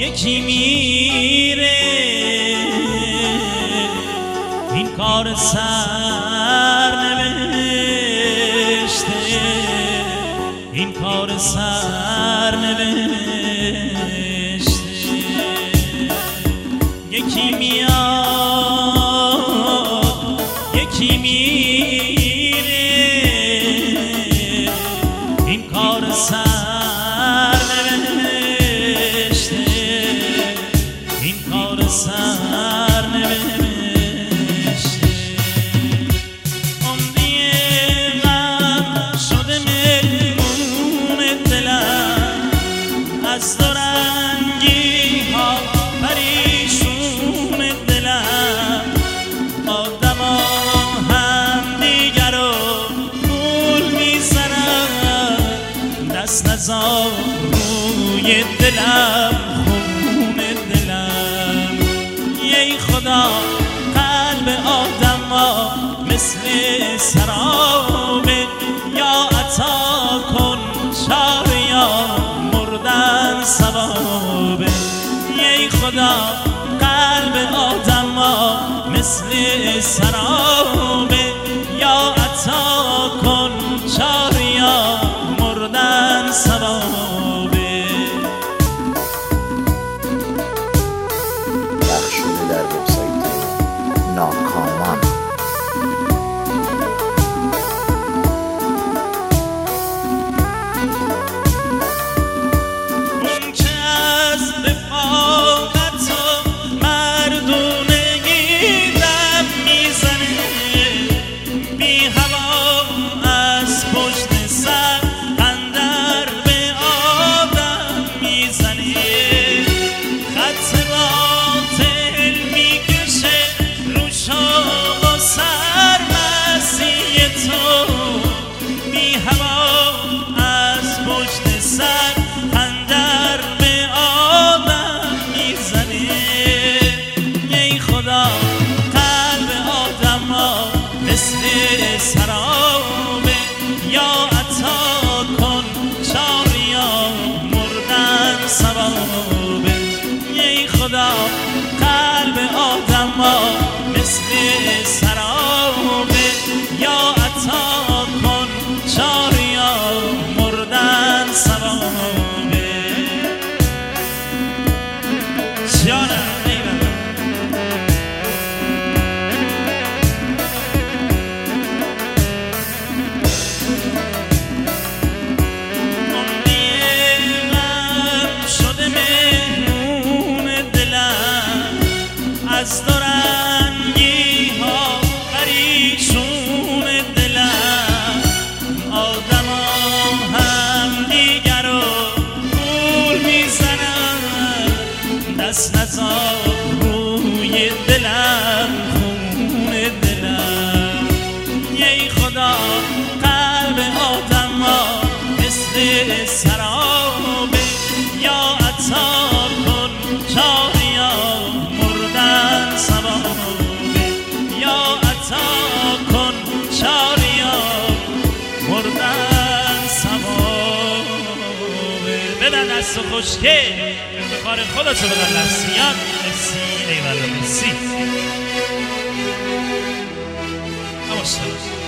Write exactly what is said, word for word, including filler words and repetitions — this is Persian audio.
یکی میره این کار سر نوشته، این کار سر نوشته. یکی میاد یکی میره این کار سر نوشته، این کار سر نوشته. عمری غم شده مهمون دلم، از دو رنگی ها پریشون دلم. آدما هم دیگر رو گول میزنن، دست نزار روی دلم خون دلم. ای خدا قلب آدما مثل سرابه، یا عطا کن چاره یا مردن ثوابه. ای خدا قلب آدما مثل سرابه، یا عطا کن چاره یا مردن ثوابه. پخش شده در وبسایت ناکامان. اون که از رفاقت و مردونگی دم میزنه، بی هوا از پشت سر قندر به آدم میزنه. خط باطل میکشه رو شوق و سرمستی تو، بی هوا از پشت سر قندر به آدم میزنه. ای خدا قلب آدما مثل سرابه، یا عطا کن چاره یا مردن ثوابه. ای خدا قلب آدما مثل سرابه، یا عطا کن چاره یا مردن ثوابه. جانم ای بابا. عمری غم شده مهمون دلم، از دو رنگی ها پریشون دلم. آدما هم دیگر رو گول میزنن، دست نزار روی دلم خون دلم. ای خدا قلب آدما مثل سرابه، یا عطا کن چاره یا مردن ثوابه. یا عطا کن چاره یا مردن ثوابه. بدن دست و خوشگه افتخار خودتو بدن دستیان. مرسی ایوالا مرسی. نماشته